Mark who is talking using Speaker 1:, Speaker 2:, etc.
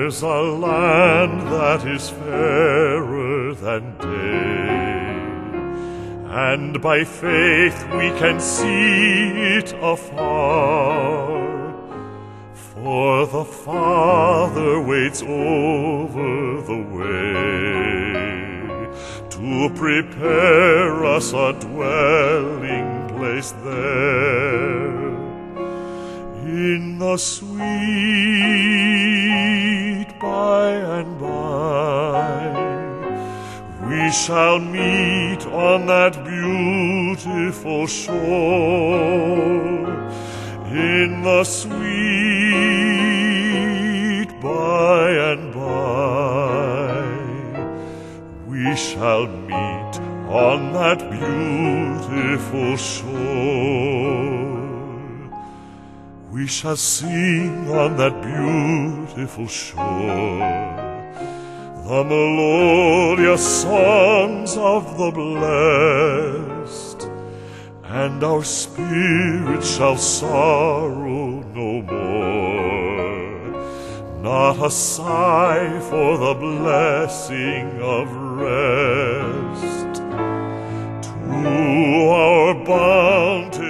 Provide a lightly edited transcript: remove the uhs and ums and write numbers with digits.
Speaker 1: There's a land that is fairer than day, and by faith we can see it afar. For the Father waits over the way to prepare us a dwelling place there. In the sweet by and by, we shall meet on that beautiful shore. In the sweet by and by, we shall meet on that beautiful shore. We shall sing on that beautiful shore the melodious songs of the blessed, and our spirits shall sorrow no more. Not a sigh for the blessing of rest. To our bounty